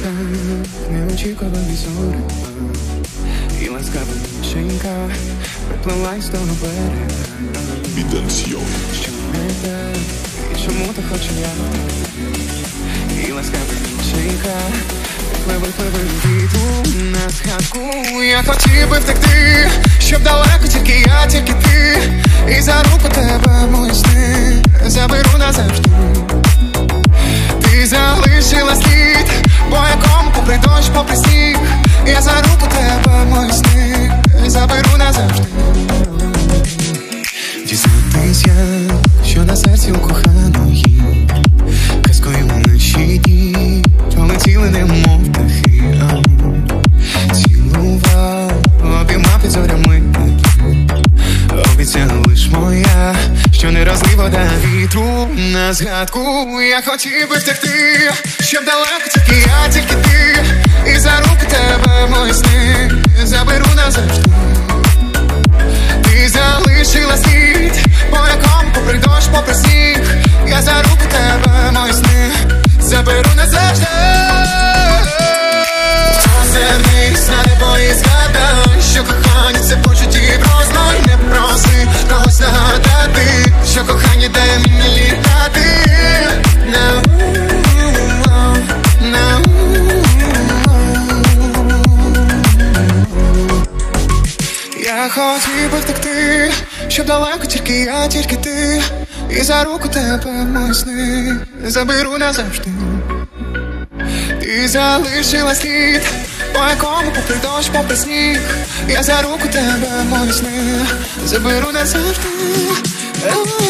так неочікувані зорі, і ласкава дівчинка приплилась до берега. Що не так, і чому ти хочеш я? І ласкава дівчинка припливи вітру на згадку. Я хотів би втекти, щоб далеко тільки я, тільки ти, і за руку тебе мої сни заберу назавжди. Ти залишила слід, по якому попри дощ, попри сніг, я за руку тебе мої сни заберу назавжди. Дізнатись я, що на серці у коханої казкою вночі дні полетіли немов птахи. Цілував, обіймав під зорями, обіцяла лиш моя, що не розлий вода вітру на згадку. Я хотів би втекти, щоб далеко тільки я, тільки ти, і за руку тебе мої сни заберу назавжди. Ти залишила слід, по якому попри дощ, попри сніг, я за руку тебе мої сни заберу назавжди. Озирнись на небо і згадай, що кохання це почуття просто. І не проси когось нагадати, що кохання дає мені літати. Я хотів би втекти, щоб далеко тільки я, тільки ти, і за руку тебе мої сни заберу назавжди. Ти залишила слід, по якому попри дощ, попри сніг, я за руку тебе мої сни заберу назавжди.